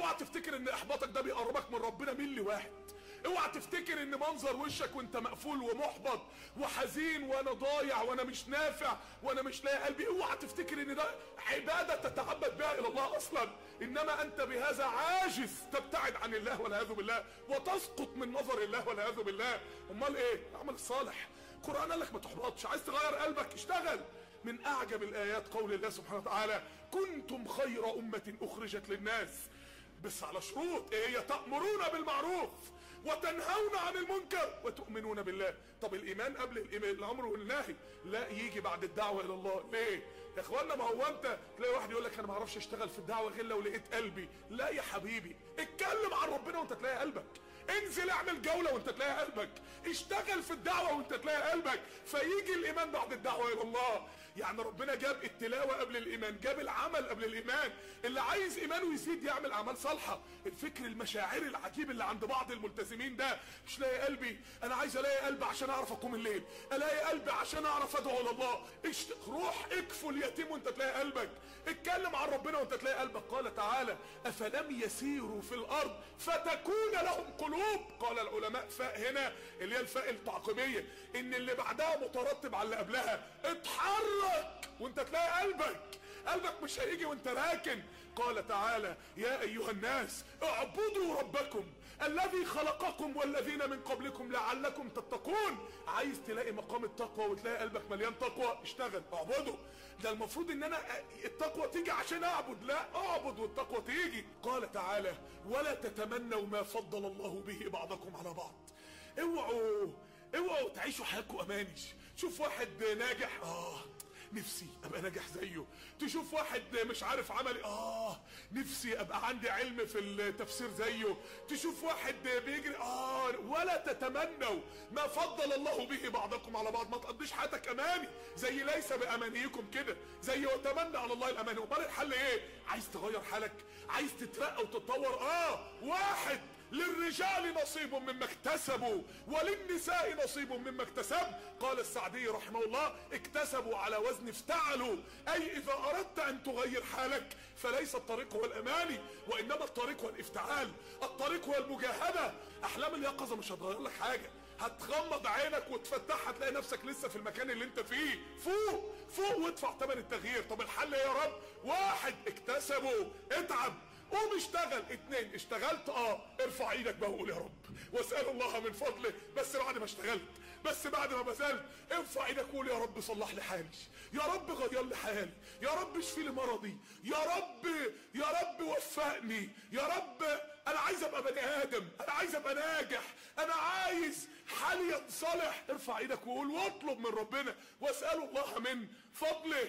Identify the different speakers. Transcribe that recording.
Speaker 1: اوعى تفتكر ان احباطك ده بيقربك من ربنا ملي واحد. اوعى تفتكر ان منظر وشك وانت مقفول ومحبط وحزين وانا ضايع وانا مش نافع وانا مش لاقي قلبي، اوعى تفتكر ان ده عبادة تتعبد بها الى الله اصلا، انما انت بهذا عاجز تبتعد عن الله والعياذ بالله وتسقط من نظر الله والعياذ بالله. امال ايه؟ العمل الصالح. القرآن قال لك ما تحبطش، عايز تغير قلبك اشتغل. من اعجب الايات قول الله سبحانه وتعالى: كنتم خير امة اخرجت للناس، بس على شروط. ايه هي؟ تأمرون بالمعروف وتنهون عن المنكر وتؤمنون بالله. طب الايمان قبل الامر والنهي، لا يجي بعد الدعوه الى الله. ليه يا اخوانا؟ ما هو انت تلاقي واحد يقول لك انا ما اعرفش اشتغل في الدعوه غير لو لقيت قلبي. لا يا حبيبي، اتكلم عن ربنا وانت تلاقي قلبك، انزل اعمل جوله وانت تلاقي قلبك، اشتغل في الدعوه وانت تلاقي قلبك، فيجي الايمان بعد الدعوه الى الله. يعني ربنا جاب التلاوه قبل الايمان، جاب العمل قبل الايمان. اللي عايز ايمانه يزيد يعمل اعمال صالحه. الفكر المشاعري العجيب اللي عند بعض الملتزمين ده، مش لاقي قلبي، انا عايز الاقي قلبي عشان اعرف اقوم الليل، الاقي قلبي عشان اعرف ادعو الى الله. روح اكفل اليتيم وانت تلاقي قلبك، اتكلم عن ربنا وانت تلاقي قلبك. قال تعالى: افلم يسيروا في الارض فتكون لهم قلوب. قال العلماء فاء هنا اللي هي الفاء التعقيبيه، ان اللي بعدها مترتب على اللي قبلها. اتحرك وانت تلاقي قلبك مش هيجي وانت راكن. قال تعالى: يا ايها الناس اعبدوا ربكم الذي خلقكم والذين من قبلكم لعلكم تتقون. عايز تلاقي مقام التقوى وتلاقي قلبك مليان تقوى، اشتغل اعبده. ده المفروض ان انا التقوى تيجي عشان اعبد، لا اعبد والتقوى تيجي. قال تعالى: ولا تتمنوا ما فضل الله به بعضكم على بعض. اوعوا تعيشوا حياتكم اماني. شوف واحد ناجح، نفسي ابقى ناجح زيه. تشوف واحد مش عارف عمل، نفسي ابقى عندي علم في التفسير زيه. تشوف واحد بيجري، ولا تتمنوا ما فضل الله به بعضكم على بعض. ما تقضيش حياتك اماني زي ليس بامانيكم كده، زي وتمنى على الله الاماني. امال الحل ايه؟ عايز تغير حالك، عايز تترقى وتتطور. واحد: للرجال نصيب مما اكتسبوا وللنساء نصيب مما اكتسب. قال السعدي رحمه الله: اكتسبوا على وزن افتعلوا، اي اذا اردت ان تغير حالك فليس الطريق هو الاماني وانما الطريق هو الافتعال، الطريق هو المجاهدة. احلام اليقظة مش هتغير لك حاجة، هتغمض عينك وتفتحها تلاقي نفسك لسه في المكان اللي انت فيه. فوق وادفع ثمن التغيير. طب الحل ايه يا رب؟ واحد: اكتسبوا، اتعب، قوم اشتغل. اتنين: اشتغلت، ارفع ايدك بقى وقول يا رب واسأل الله من فضله. بس بعد ما اشتغلت، بس بعد ما بذلت، ارفع ايدك وقول يا رب صلح لي حالي، يا رب غير لي حالي، يا رب اشفي لي مرضي، يا رب وفقني، يا رب انا عايز ابقى بني ادم، انا عايز ابقى ناجح، انا عايز حالي ينصلح. ارفع ايدك وقول واطلب من ربنا واسأل الله من فضله.